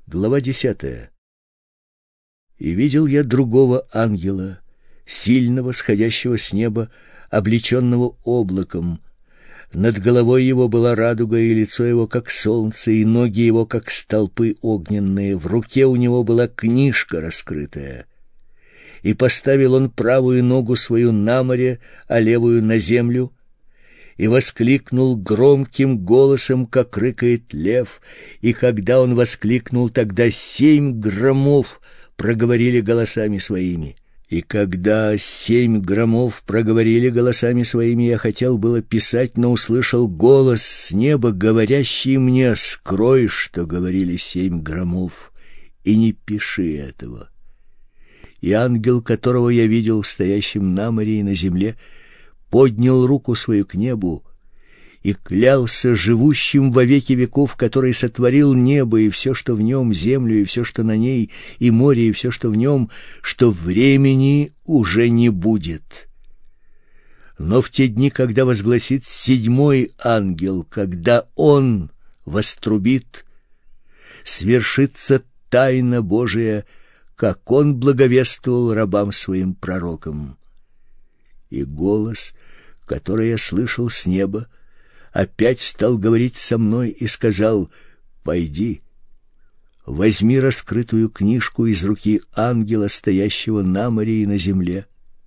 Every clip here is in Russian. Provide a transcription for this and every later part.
Глава 10. И видел я другого ангела, сильного, сходящего с неба, облеченного облаком. Над головой его была радуга, и лицо его как солнце, и ноги его как столпы огненные. В руке у него была книжка раскрытая. И поставил он правую ногу свою на море, а левую на землю, и воскликнул громким голосом, как рыкает лев. И когда он воскликнул, тогда 7 громов проговорили голосами своими. И когда 7 громов проговорили голосами своими, я хотел было писать, но услышал голос с неба, говорящий мне: «Скрой, что говорили 7 громов, и не пиши этого». И ангел, которого я видел стоящим на море и на земле, поднял руку свою к небу и клялся живущим во веки веков, который сотворил небо и все, что в нем, землю и все, что на ней, и море и все, что в нем, что времени уже не будет. Но в те дни, когда возгласит 7-й ангел, когда он вострубит, свершится тайна Божия, как он благовествовал рабам своим пророкам. И голос, который я слышал с неба, опять стал говорить со мной и сказал: «Пойди, возьми раскрытую книжку из руки ангела, стоящего на море и на земле».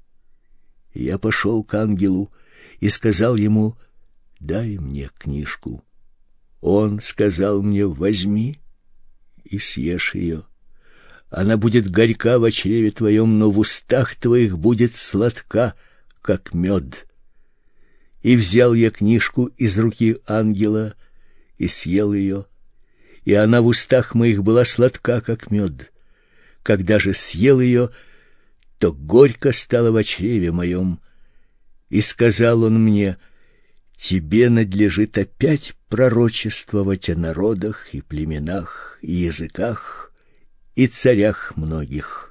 И я пошел к ангелу и сказал ему: «Дай мне книжку». Он сказал мне: «Возьми и съешь ее. Она будет горька в чреве твоем, но в устах твоих будет сладка, как мед». И взял я книжку из руки ангела и съел ее, и она в устах моих была сладка, как мед. Когда же съел ее, то горько стало в чреве моем. И сказал он мне: «Тебе надлежит опять пророчествовать о народах и племенах и языках и царях многих».